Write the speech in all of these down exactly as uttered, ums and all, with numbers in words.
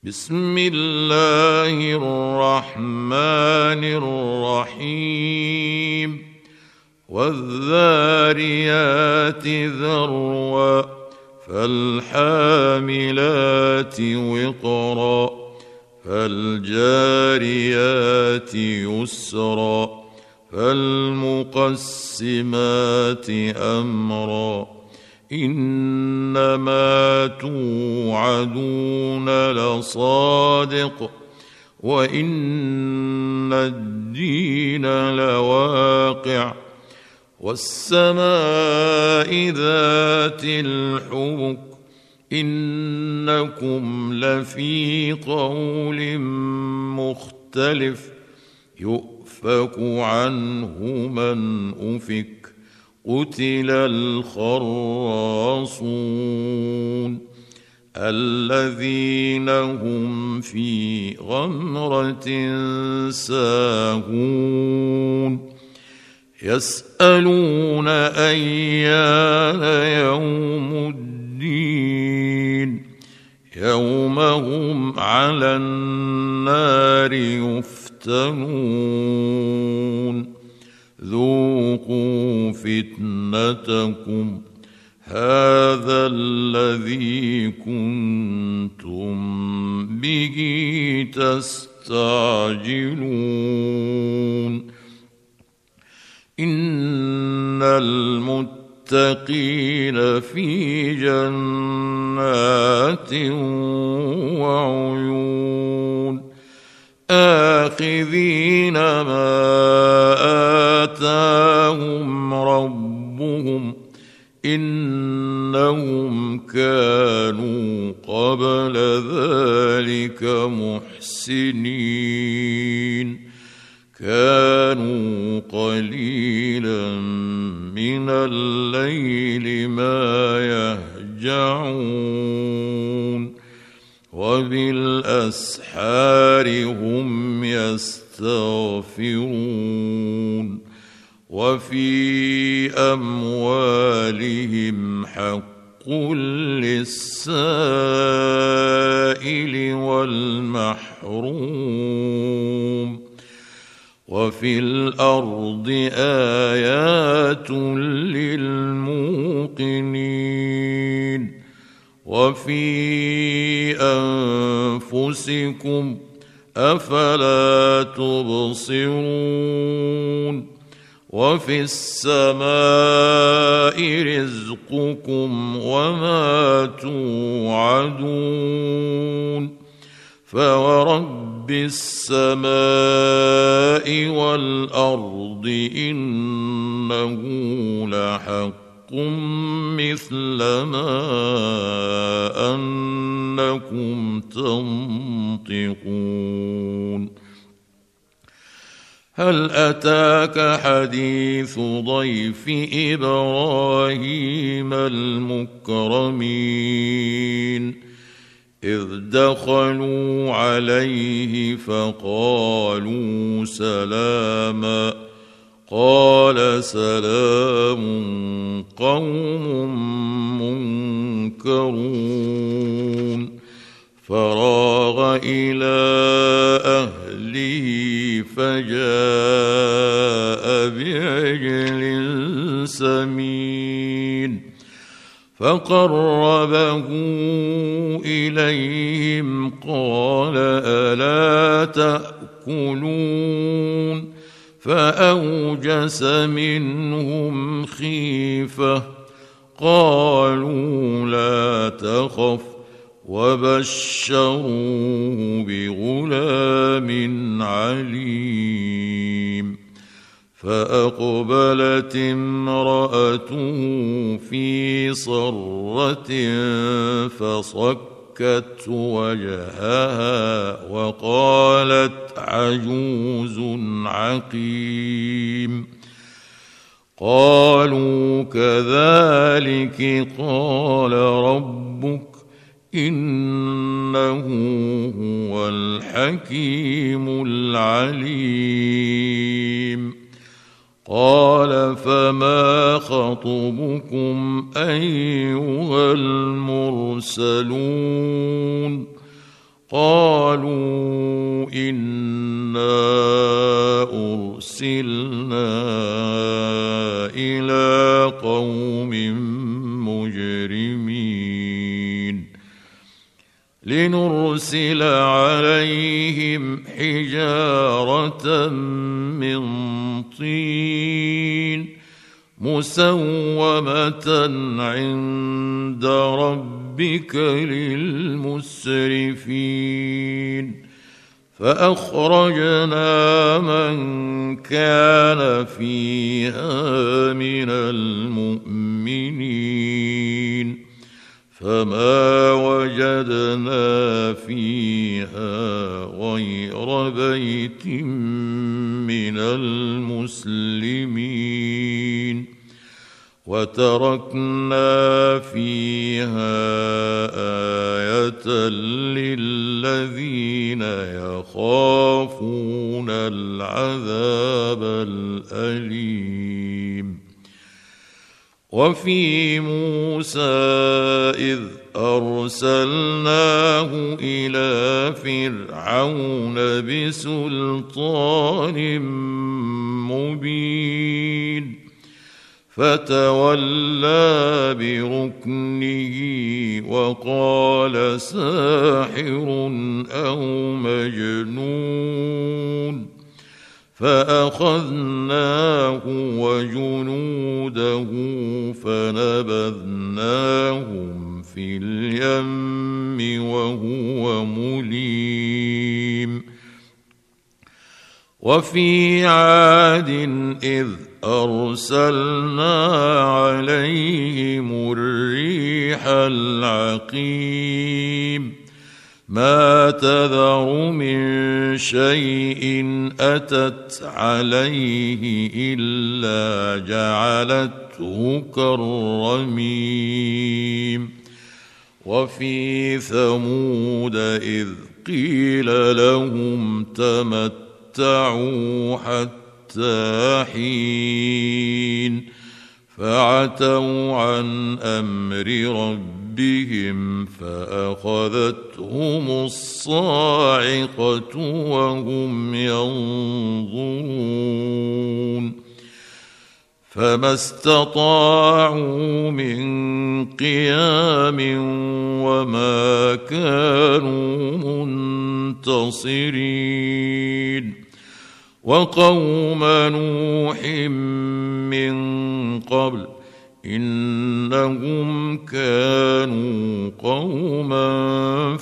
بسم الله الرحمن الرحيم والذاريات ذروا فالحاملات وقرا فالجاريات يسرا فالمقسمات أمرا إنما توعدون لصادق وإن الدين لواقع والسماء ذات الحبك إنكم لفي قول مختلف يؤفك عنه من أفك قتل الخراصون الذين هم في غمرة ساهون يسألون أيان يوم الدين يوم هم على النار يفتنون ذوقوا فتنتكم هذا الذي كنتم به تستعجلون إن المتقين في جنات وعيون آخذين ما آتاهم ربهم إنهم كانوا قبل ذلك محسنين كانوا قليلا من الليل ما يهجعون وبالأسحار هم يستغفرون وفي أموالهم حق للسائل والمحروم وفي الأرض آيات للموقنين وفي أنفسكم أفلا تبصرون وفي السماء رزقكم وما توعدون فورب السماء والأرض إنه لحق مثل ما أنكم تنطقون هل أتاك حديث ضيف إبراهيم المكرمين إذ دخلوا عليه فقالوا سلاما قال سلام قوم منكرون فراغ إلى أهله فجاء بعجل سمين فقربه إليهم قال ألا تأكلون فأوجس منهم خيفة قالوا لا تخف وبشروه بغلام عليم فأقبلت امرأته في صرة فصكت وجهها وقالت عجوز عقيم قالوا كذلك قال ربك إنه هو الحكيم العليم قال فما خطبكم أيها المرسلون قالوا إنا أرسلنا إلى قوم مجرمين لنرسل عليهم حجارة من طين مسومة عند ربك للمسرفين فأخرجنا من كان فيها من المؤمنين فما وجدنا فيها غير بيت من المسلمين وتركنا فيها آية للذين يخافون العذاب الأليم وفي موسى إذ أرسلناه إلى فرعون بسلطان مبين فتولى بركنه وقال ساحر أو مجنون فأخذناه وجنوده فنبذناهم في اليم وهو مليم وفي عاد إذ أرسلنا عليهم الريح العقيم ما تذر من شيء أتت عليه إلا جعلته كالرميم وفي ثمود إذ قيل لهم تمتعوا حتى حين فعتوا عن أمر ربهم فأخذتهم الصاعقة وهم ينظرون فما استطاعوا من قيام وما كانوا منتصرين وقوم نوح من قبل إنهم كانوا قوما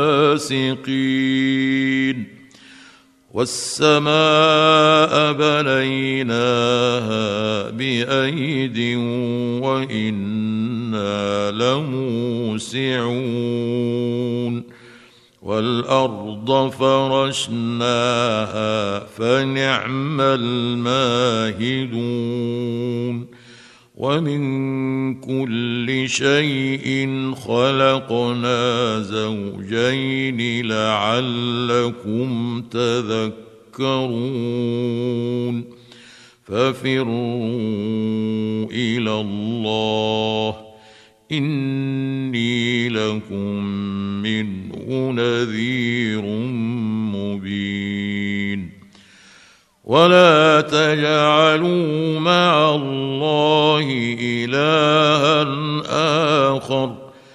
فاسقين والسماء بنيناها بأيد وإنا لموسعون والأرض فرشناها فنعم الماهدون ومن كل شيء خلقنا زوجين لعلكم تذكرون ففروا إلى الله إني لكم منه نذير مبين ولا تجعلوا مع الله إلها آخر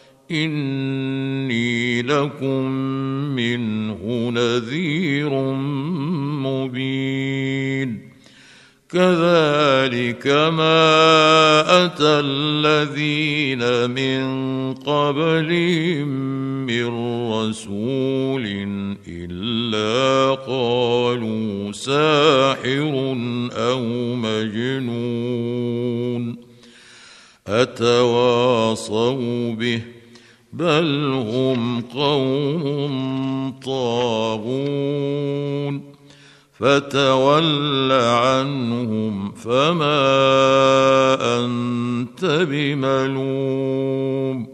إني لكم منه نذير مبين كذلك ما أتى الذين من قبلهم من رسول إلا قالوا ساحر أو مجنون أتواصوا به بل هم قوم طاغون فتول عنهم فما أنت بملوم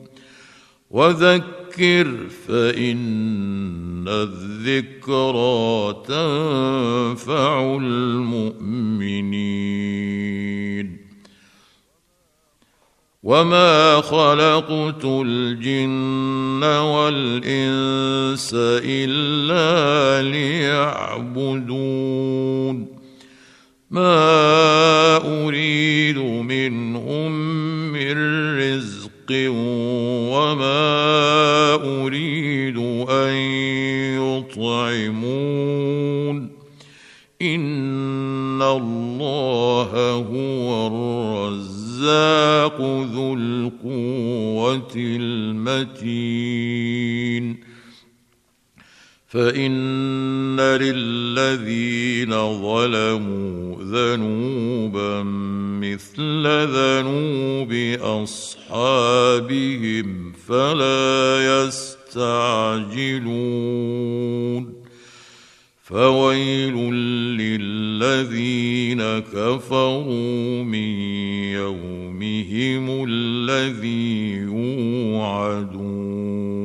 وذكر فإن الذكرى تنفع المؤمنين وما خلقت الجن والإنس إلا ليعبدون ما أريد منهم من رزق وما أريد أن يطعمون إن الله هو الرزاق ذو القوة المتين فإن للذين ظلموا ذنوبا مثل ذنوب أصحابهم فلا يستعجلون فويل للذين كفروا من يومهم الذي يوعدون